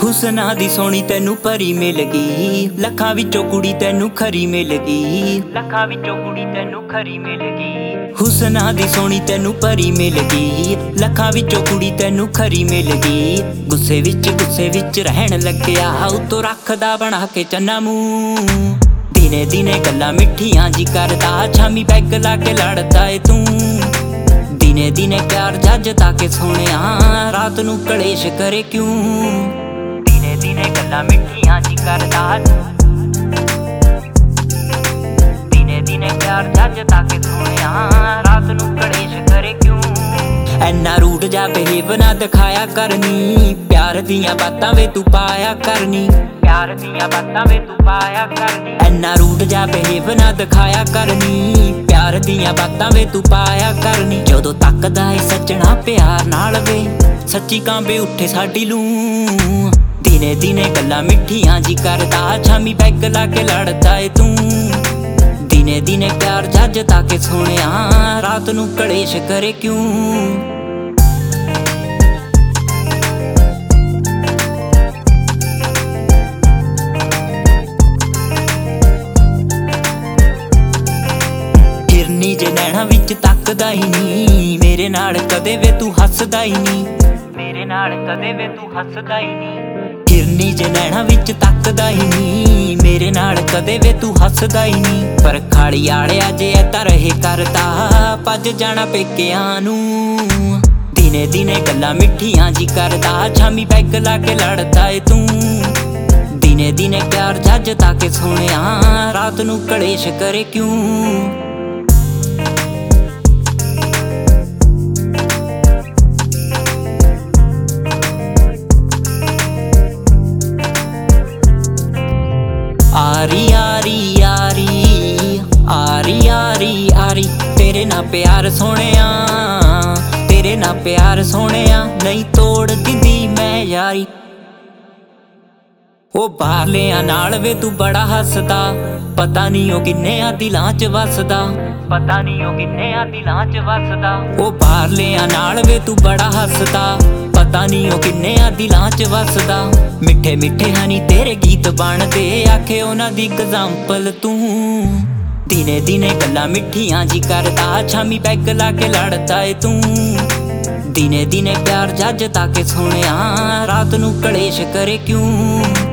ਹੁਸਨਾ ਦੀ ਸੋਹਣੀ ਤੈਨੂੰ ਪਰੀ ਮਿਲ ਗਈ, ਲੱਖਾਂ ਵਿੱਚੋਂ ਕੁੜੀ ਤੈਨੂੰ ਖਰੀ ਮਿਲ ਗਈ, ਲੱਖਾਂ ਵਿੱਚੋਂ ਕੁੜੀ ਤੈਨੂੰ ਖਰੀ ਮਿਲ ਗਈ। ਹੁਸਨਾ ਦੀ ਸੋਹਣੀ ਤੈਨੂੰ ਪਰੀ ਮਿਲ ਗਈ, ਲੱਖਾਂ ਵਿੱਚੋਂ ਕੁੜੀ ਤੈਨੂੰ ਖਰੀ ਮਿਲ ਗਈ। ਗੁੱਸੇ ਵਿੱਚ ਰਹਿਣ ਲੱਗਿਆ, ਉਤੋਂ ਰੱਖਦਾ ਬਣਾ ਕੇ ਚੰਨਾ ਮੂੰਹ। ਦਿਨੇ ਦਿਨੇ ਗੱਲਾਂ ਮਿੱਠੀਆਂ ਜੀ ਕਰਦਾ, ਸ਼ਾਮੀ ਪੈਗ ਲਾ ਕੇ ਲੜਦਾ ਏ ਤੂੰ। ਦਿਨੇ ਦਿਨੇ ਪਿਆਰ ਜੱਜਦਾ ਕੇ ਸੋਹਣਿਆ, ਰਾਤ ਨੂੰ ਕਲੇਸ਼ ਕਰੇ ਕਿਉਂ। ਦਿਨੇ ਦਿਨੇ ਗੱਲਾਂ ਮਿੱਠੀਆਂ ਜੀ ਕਰਦਾ, ਦਿਨੇ ਦਿਨੇ ਪਿਆਰ ਜੱਜਦਾ ਕੇ ਸੋਹਣਿਆ, ਰਾਤ ਨੂੰ ਕਲੇਸ਼ ਕਰੇ ਕਿਉਂ। ਐਨਾ ਰੂਟ ਜਾ ਬਿਹੇਵ ਨਾ ਦਿਖਾਇਆ ਕਰਨੀ, ਪਿਆਰ ਦੀਆਂ ਬਾਤਾਂ ਵੇ ਤੂੰ ਪਾਇਆ ਕਰਨੀ, ਪਿਆਰ ਦੀਆਂ ਬਾਤਾਂ ਵੇ ਤੂੰ ਪਾਇਆ ਕਰਨੀ। ਐਨਾ ਰੂਟ ਜਾ ਬਿਹੇਵ ਨਾ ਦਿਖਾਇਆ ਕਰਨੀ, ਪਿਆਰ ਦੀਆਂ ਬਾਤਾਂ ਵੇ ਤੂੰ ਪਾਇਆ ਕਰਨੀ। ਜਦੋਂ ਤੱਕਦਾ ਏ ਸੱਜਣਾ ਪਿਆਰ ਨਾਲ ਵੇ, ਸੱਚੀ ਕਾਂਬੇ ਉੱਠੇ ਸਾਡੀ ਲੂੰ। ਦਿਨੇ ਦਿਨੇ ਗੱਲਾਂ ਮਿੱਠੀਆਂ ਜੀ ਕਰਦਾ, ਸ਼ਾਮੀ ਪੈਗ ਲਾ ਕੇ ਲੜਦਾ ਏ ਤੂੰ। ਦਿਨੇ ਦਿਨੇ ਪਿਆਰ ਜੱਜਦਾ ਕੇ ਸੋਹਣਿਆ, ਰਾਤ ਨੂੰ ਕਲੇਸ਼ ਕਰੇ ਕਿਉਂ। ਹਿਰਨੀ ਜੇ ਨੈਣਾ ਵਿੱਚ ਤੱਕਦਾ ਹੀ ਨੀ, ਮੇਰੇ ਨਾਲ ਕਦੇ ਵੇ ਤੂੰ ਹੱਸਦਾ ਹੀ ਨੀ, ਮੇਰੇ ਨਾਲ ਕਦੇ ਵੇ ਤੂੰ ਹੱਸਦਾ ਹੀ ਨੀ। ਹਿਰਨੀ ਜੇ ਨੈਣਾ ਵਿੱਚ ਤੱਕਦਾ ਹੀ ਨੀ, ਮੇਰੇ ਨਾਲ ਕਦੇ ਵੇ ਤੂੰ ਹੱਸਦਾ ਹੀ ਨੀ। ਪਰ ਖਾਲੀ ਆੜਿਆ ਜੇ ਤਾਂ ਰਹੇ ਕਰਦਾ, ਭੱਜ ਜਾਣਾ ਪੇਕਿਆਂ ਨੂੰ। ਦਿਨੇ ਦਿਨੇ ਗੱਲਾਂ ਮਿੱਠੀਆਂ ਜੀ ਕਰਦਾ, ਸ਼ਾਮੀ ਪੈਗ ਲਾ ਕੇ ਲੜਦਾ ਏ ਤੂੰ। ਦਿਨੇ ਦਿਨੇ ਪਿਆਰ ਜੱਜਦਾ ਕੇ ਸੋਹਣਿਆ, ਰਾਤ ਨੂੰ ਕਲੇਸ਼ ਕਰੇ ਕਿਉਂ। ਆਰੀ ਆਰੀ ਆਰੀ ਆਰੀ ਆਰੀ ਆਰੀ, ਤੇਰੇ ਨਾਲ ਪਿਆਰ ਸੋਹਣਿਆ, ਤੇਰੇ ਨਾਲ ਪਿਆਰ ਸੋਹਣਿਆ, ਨਹੀਂ ਤੋੜ ਦਿੰਦੀ ਮੈਂ ਯਾਰੀ। ਉਹ ਬਾਹਰਲਿਆਂ ਨਾਲ ਵੇ ਤੂੰ ਬੜਾ ਹੱਸਦਾ, ਪਤਾ ਨੀ ਉਹ ਕਿੰਨਿਆਂ ਦਿਲਾਂ 'ਚ ਵੱਸਦਾ, ਪਤਾ ਨੀ ਉਹ ਕਿੰਨਿਆਂ ਦਿਲਾਂ 'ਚ ਵੱਸਦਾ। ਉਹ ਬਾਹਰਲਿਆਂ ਨਾਲ ਵੇ ਤੂੰ ਬੜਾ ਹੱਸਦਾ, ਪਤਾ ਨੀ ਉਹ ਕਿੰਨਿਆਂ ਦਿਲਾਂ 'ਚ ਵੱਸਦਾ। ਮਿੱਠੇ ਮਿੱਠੇ ਹਨੀ ਤੇਰੇ ਗੀਤ ਬਣਦੇ, ਆਖੇ ਉਹਨਾਂ ਦੀ ਐਗਜ਼ਾਮਪਲ ਤੂੰ। ਦਿਨੇ ਦਿਨੇ ਗੱਲਾਂ ਮਿੱਠੀਆਂ ਜੀ ਕਰਦਾ, ਸ਼ਾਮੀ ਪੈਗ ਲਾ ਕੇ ਲੜਦਾ ਏ ਤੂੰ। ਦਿਨੇ ਦਿਨੇ ਪਿਆਰ ਜੱਜਦਾ ਕੇ ਸੋਹਣਿਆ, ਰਾਤ ਨੂੰ ਕਲੇਸ਼ ਕਰੇ ਕਿਉਂ।